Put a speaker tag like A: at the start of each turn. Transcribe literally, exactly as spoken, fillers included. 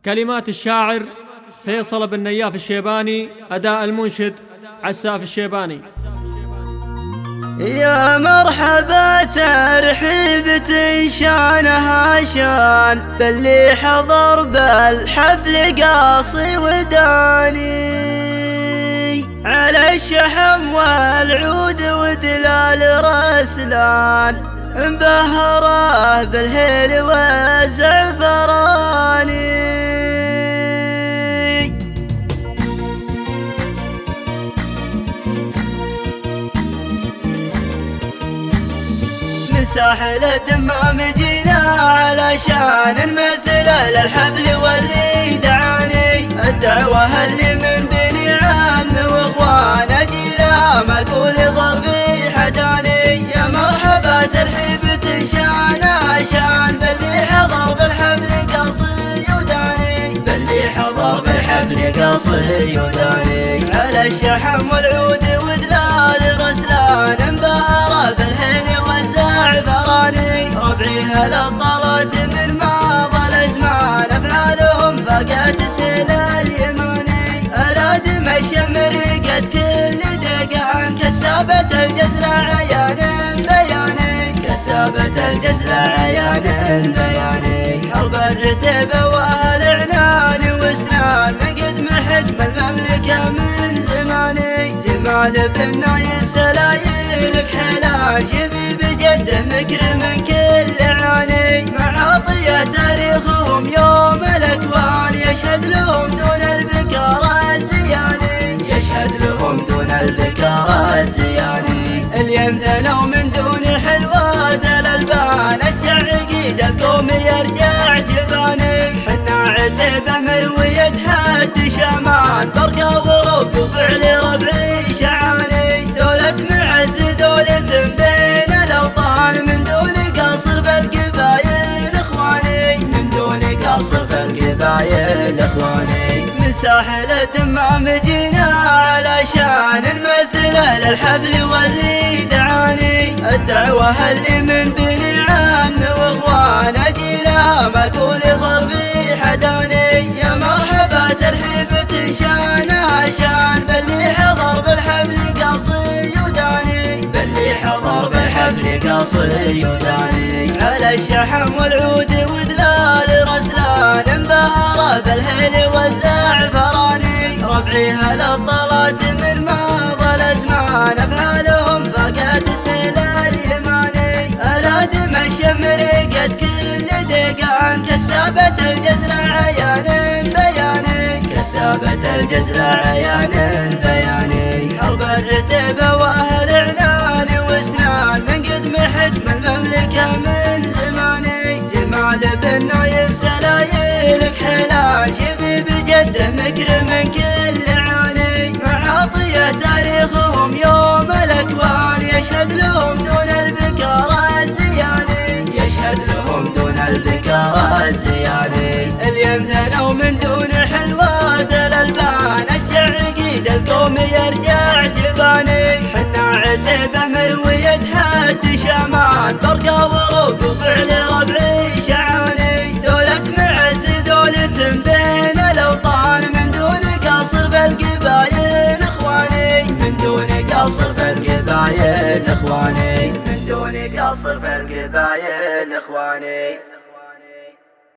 A: كلمات الشاعر فيصل بن نياف الشيباني، أداء المنشد عساف الشيباني.
B: يا مرحبا ترحيبة شانها شان، باللي حضر بالحفل قاصي وداني، على الشحم والعود ودلال رسلان، مبهره بالهيل والزعفراني. من ساحل الدمام جينا علشان نمثل للحفل واللي دعاني، الدعوة اللي من بني عم واخوان جينا ما تقول ظرفي حداني. يا مرحبا ترحيبة شانا شان، باللي حضر بالحفل قصي وداني، باللي حضر بالحفل قصي وداني، على الشحم والعود ودلال رسلان، مبهره بالهيل والزعفراني. ربعي هلا طلت من ماضى الازمان، افعالهم فاقت سهل اليماني، الادم الشمر قد كل دقان، كسابة الجزر عيان بياني، كسابة الجزر عيان بياني. حرب الرتبة واهل عنان واسنان، من قدم حكم المملكة من زماني. جمال بن نايف سلايلك حلال، شبيب جده مكرم من كل عاني، معاطية تاريخهم يوم الاكوان، يشهد لهم دون البكارة الزياني، يشهد لهم دون البكارة الزياني. اليوم ثنوا من دون حلوات الالبان، الشعر قيد القوم يرجع جباني، حنا عتبه مروية حد شامان، بركة ورب وفعل ربعي شعاني. دولة معز دولة بين الاوطان، من دون قصر بالقبايل اخواني، من دون قصر بالقبايل اخواني. من ساحل الدمام جينا علشان نمثل للحفل واللي دعاني، الدعوة اللي من بني عم واخوان جينا ما تقول ظرفي حداني. يا مرحبا ترحيبة شانا شان، باللي حضر بالحفل قصي وداني، باللي حضر بالحفل قصي وداني، على الشحم والعود ودلال رسلان، مبهره بالهيل والزعفراني. ربعي هلا طلت من ماضى الازمان، افعالهم فاقت سهل اليماني، الادم الشمر قد كل دقان، كسابة الجزر عيان بياني، كسابة الجزر عيان بياني. حرب الرتبة واهل عنان واسنان، من قدم حكم المملكة من زماني. جمال بن نايف سلايلك حلال، شبيب جده مكرم من كل عاني، معاطية تاريخهم يوم الاكوان، يشهد لهم دون البكارة الزياني، يشهد لهم دون البكارة الزياني. اليوم ثنوا من دون حلوات الالبان، الشعر قيد القوم يرجع جباني، حنا عتبه مروية حد شامان، بركة ورب وفعل ربعي شعاني. دولة معز دولة بين الاوطان، من دون قصر بالقبايل اخواني، من دون قصر بالقبايل اخواني، من دون قصر بالقبايل اخواني.